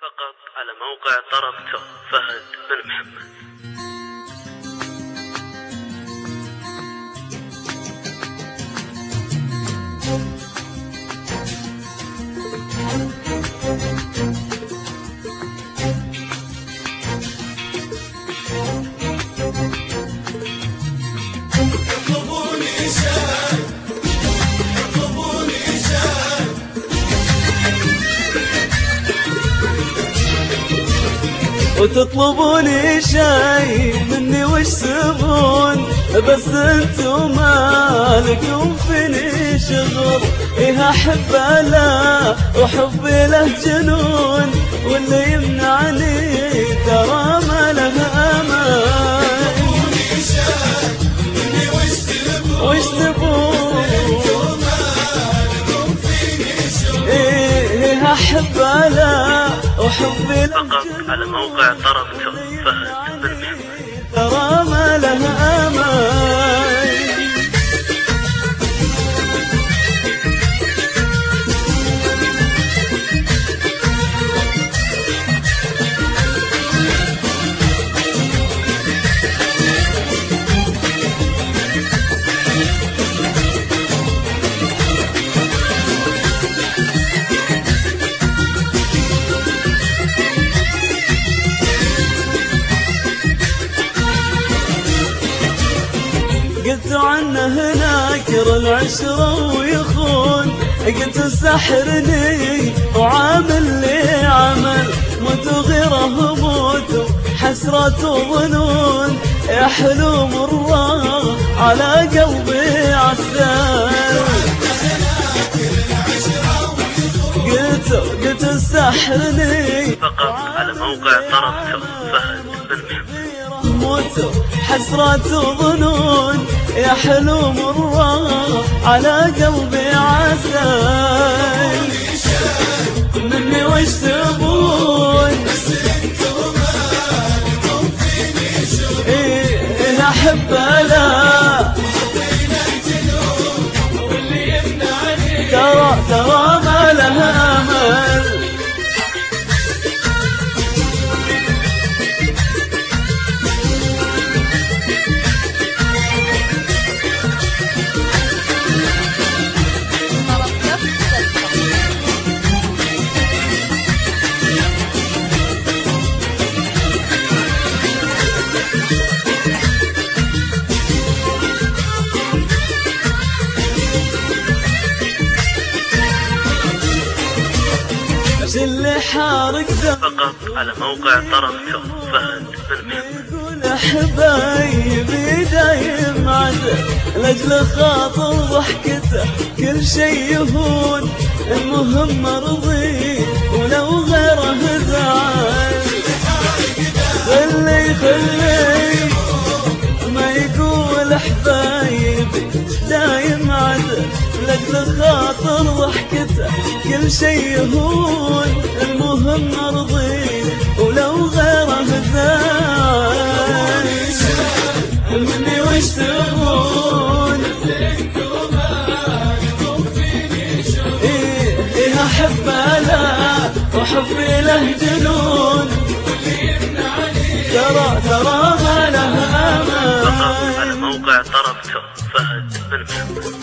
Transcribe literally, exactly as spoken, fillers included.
فقط على موقع طربته فهد بن محمد. وتطلبوني شاي مني وش تبون، بس انتو مالكم فيني شغل. إيه أحبه لا وحبي له جنون، واللي يمنعني ترى ما له أمان. وش تبون إيه أحبه لا وحبي له فقط على موقع طربته فهد بن محمد. ترى ما له أمان. قلت عنه ناكر العشرة ويخون، قلت سحرني وعامل لي عمل. موت غيره موت حسرة وظنون، يا حلو مرة على قلبي عسل. قلت قلت سحرني فقط على موقع طربته فهد بن محمد. موت حسرة وظنون، يا حلو مرة على قلبي عسل. مني وش تبون إيه أحبه لا ترى ترى ما له أمل. اللي حارق دم فقط على موقع طربته فهد بن محمد. يقول حبايبي دايم عدل، لاجل خاطر ضحكته كل شي يهون. المهم ارضي ولو غيره زعل. خلي خلي ما يقول حبايبي دايم عدل، لاجل خاطر ضحكته كل شي يهون. المهم ارضي ولو غيره زعل. مني وش تبون إيه إيه أحبه لا وحبي له جنون، ترى ترى ما له أمان. فقط على موقع طربته فهد بن محمد.